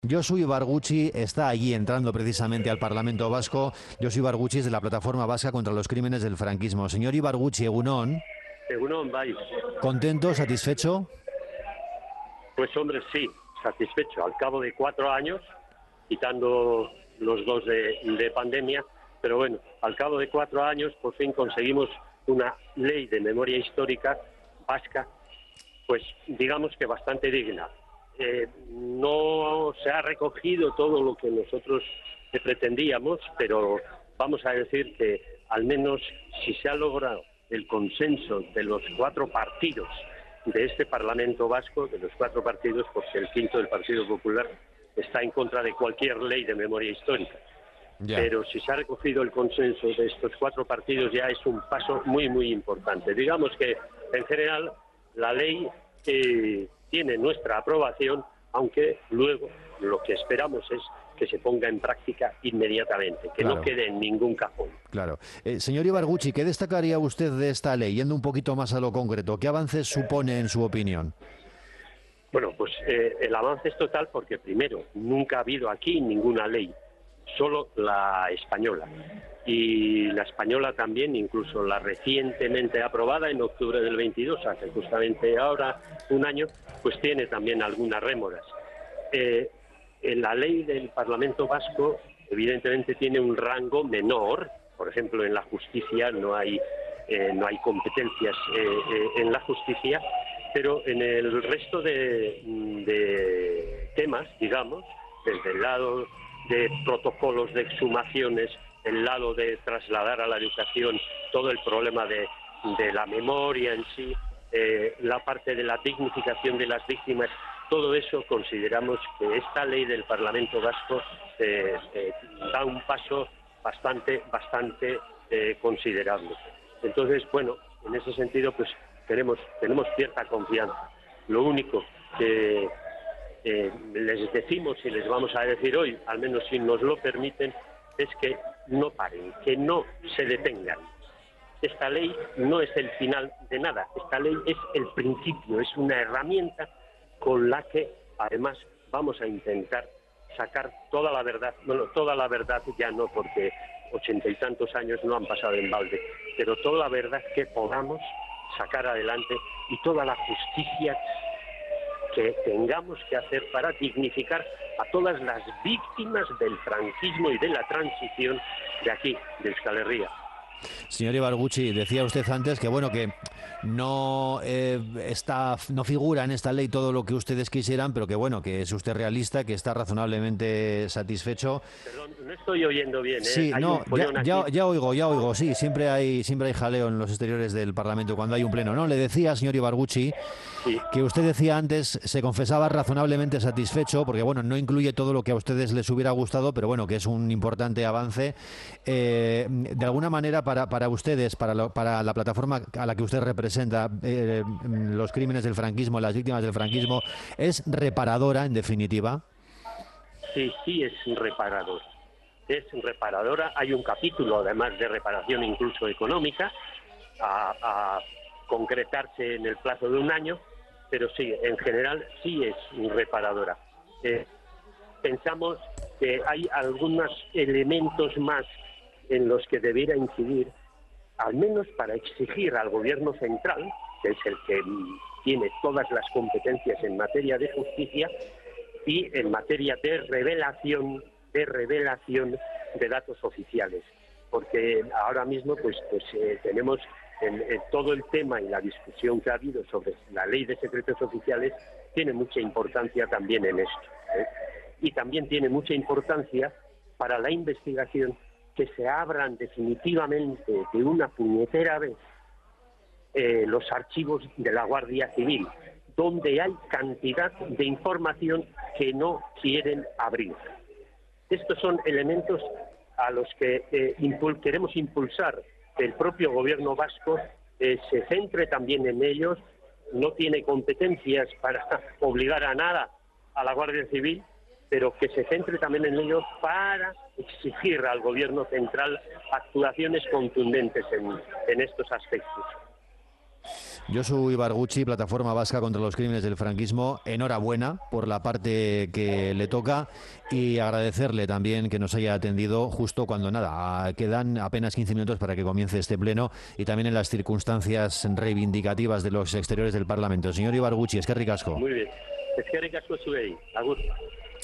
Josu Ibarguchi está allí entrando precisamente al Parlamento Vasco. Josu Ibarguchi es de la Plataforma Vasca contra los Crímenes del Franquismo. Señor Ibarguchi, Egunon, Egunon, bai. ¿contento, satisfecho? Pues hombre, sí, satisfecho. Al cabo de 4 años, quitando los dos de pandemia, pero bueno, al cabo de 4 años por fin conseguimos una ley de memoria histórica vasca, pues digamos que bastante digna. No se ha recogido todo lo que nosotros pretendíamos, pero vamos a decir que al menos si se ha logrado el consenso de los 4 partidos de este Parlamento Vasco, de los 4 partidos, porque el quinto, del Partido Popular, está en contra de cualquier ley de memoria histórica. Ya. Pero si se ha recogido el consenso de estos 4 partidos ya es un paso muy, muy importante. Digamos que, en general, la ley tiene nuestra aprobación, aunque luego lo que esperamos es que se ponga en práctica inmediatamente, que Claro. no quede en ningún cajón. Claro. Señor Ibarguchi, ¿qué destacaría usted de esta ley? Yendo un poquito más a lo concreto, ¿qué avances supone en su opinión? Bueno, pues el avance es total porque, primero, nunca ha habido aquí ninguna ley, solo la española. Y la española también, incluso la recientemente aprobada en octubre del 22, hace justamente ahora un año, pues tiene también algunas rémoras. En la ley del Parlamento Vasco, evidentemente, tiene un rango menor. Por ejemplo, en la justicia no hay competencias en la justicia, pero en el resto de temas, digamos, desde el lado de protocolos de exhumaciones, el lado de trasladar a la educación todo el problema de la memoria en sí, la parte de la dignificación de las víctimas, todo eso consideramos que esta ley del Parlamento Vasco da un paso bastante considerable. Entonces, bueno, en ese sentido, pues tenemos cierta confianza. Lo único que les decimos y les vamos a decir hoy, al menos si nos lo permiten, es que no paren, que no se detengan. Esta ley no es el final de nada, esta ley es el principio, es una herramienta con la que además vamos a intentar sacar toda la verdad, bueno, toda la verdad ya no, porque 80 y tantos años no han pasado en balde, pero toda la verdad que podamos sacar adelante y toda la justicia que tengamos que hacer para dignificar a todas las víctimas del franquismo y de la transición de aquí, de Euskal Herria. Señor Ibarguchi, decía usted antes que bueno que no no figura en esta ley todo lo que ustedes quisieran, pero que bueno, que es usted realista, que está razonablemente satisfecho. Perdón, no estoy oyendo bien, ¿eh? Sí, Hay no, un follón aquí. ya oigo, sí, siempre hay jaleo en los exteriores del Parlamento cuando hay un pleno, ¿no? Le decía, señor Ibarguchi, Sí. que usted decía antes, se confesaba razonablemente satisfecho, porque bueno, no incluye todo lo que a ustedes les hubiera gustado, pero bueno, que es un importante avance. De alguna manera, para ustedes, para la plataforma a la que usted representa, los crímenes del franquismo, las víctimas del franquismo, ¿es reparadora, en definitiva? Sí, es reparador. Es reparadora. Hay un capítulo, además, de reparación incluso económica, a concretarse en el plazo de un año, pero sí, en general sí es reparadora. Pensamos que hay algunos elementos más en los que debiera incidir, al menos para exigir al gobierno central, que es el que tiene todas las competencias en materia de justicia y en materia de revelación de datos oficiales, porque ahora mismo pues tenemos todo el tema y la discusión que ha habido sobre la ley de secretos oficiales tiene mucha importancia también en esto, ¿eh? Y también tiene mucha importancia para la investigación que se abran definitivamente de una puñetera vez los archivos de la Guardia Civil, donde hay cantidad de información que no quieren abrir. Estos son elementos a los que queremos impulsar que el propio gobierno vasco se centre también en ellos. No tiene competencias para obligar a nada a la Guardia Civil, pero que se centre también en ellos para exigir al gobierno central actuaciones contundentes en estos aspectos. Josu Ibarguchi, Plataforma Vasca contra los Crímenes del Franquismo, enhorabuena por la parte que le toca y agradecerle también que nos haya atendido justo cuando quedan apenas 15 minutos para que comience este pleno y también en las circunstancias reivindicativas de los exteriores del Parlamento. Señor Ibarguchi, eskerrik asko. Muy bien. Eskerrik asko zuei. Agur.